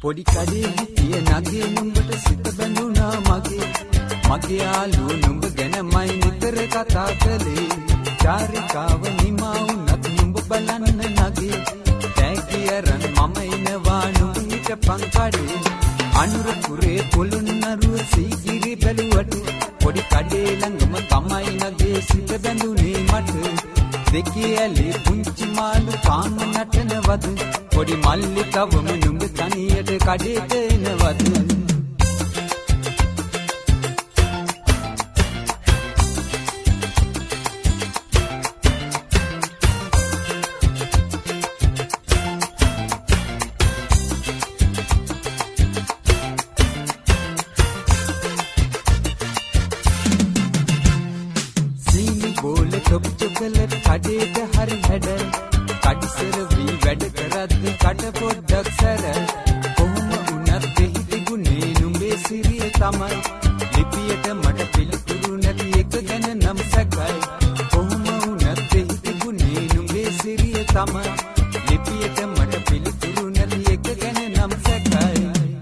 පොඩි කඩේ හිටිය නගේ නුඹට සිත බැඳුනා මගේ යාළුව නුඹ ගැනමයි නිතර කතා කළේ චාරිකාව නිමා වුණත් නුඹ බලන්න නගේ තෑගියරන් මම එනවා නුඹ හිටපන් කඩේ අනුරපුරේ පොළොන්නරුව සීගිරි බැලුවට පොඩි කඩේ ළඟම තමයි නගේ සිත බැඳුනේ මට දෙකේ ඇලේ පුංචි මාළු කාම නටනවද පොඩි මල්ලි තවම නුඹ තනියට කඩේට එනවද චොකලට් කඩේට හරි හැඩ කඩිසර වී වැඩ කරද්දි කට පොඩ්ඩක් සැර කොහොම වුණත් දෙහි තිබුණේ නුඹේ සිරිය තමයි ලිපියට මට පිළිතුරු නැති එක ගැන නම් සැකයි කොහොම වුණත් දෙහි තිබුණේ නුඹේ සිරිය තමයි ලිපියට මට පිළිතුරු නැති එක ගැන නම් සැකයි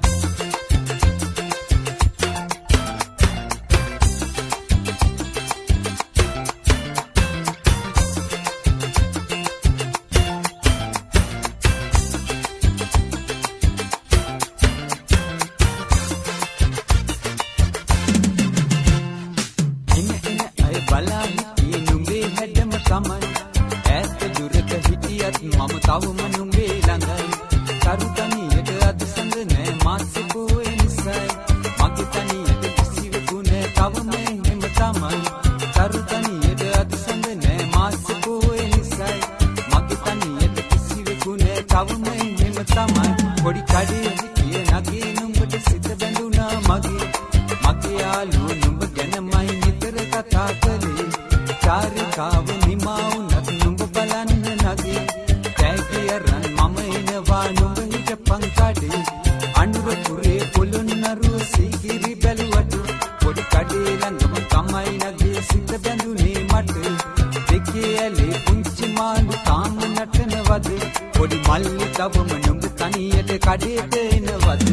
මම තවම නුඹේ ළඟයි කරුතනියට අද සඳ නෑ මාසිකෝ ඒ නිසයි මගේ තනියට කිසිවෙකු නෑ තවම එහෙම තමයි කරුතනියට අද සඳ නෑ මාසිකෝ ඒ නිසයි මගේ තනියට කිසිවෙකු නෑ තවම එහෙම තමයි පොඩි කඩේ හිටිය නගේ නුඹට සිත බැඳුනා මගේ යාළුව නුඹ ගැනමයි නිතර කතා කළේ චාරිකාව නිමා වුණත් නුඹ බලන්න නගේ තෑගියරන් මම එනවා නුඹ හිටපන් කඩේ අනුරපුරේ පොළොන්නරුව සීගිරි බැලුවට පොඩි කඩේ ළඟම තමයි නගේ සිත බැඳුනේ මට දෙකේ ඇලේ පුංචි මාළු තාම නටනවද පොඩි මල්ලි තවම නුඹ තනියට කඩේට එනවද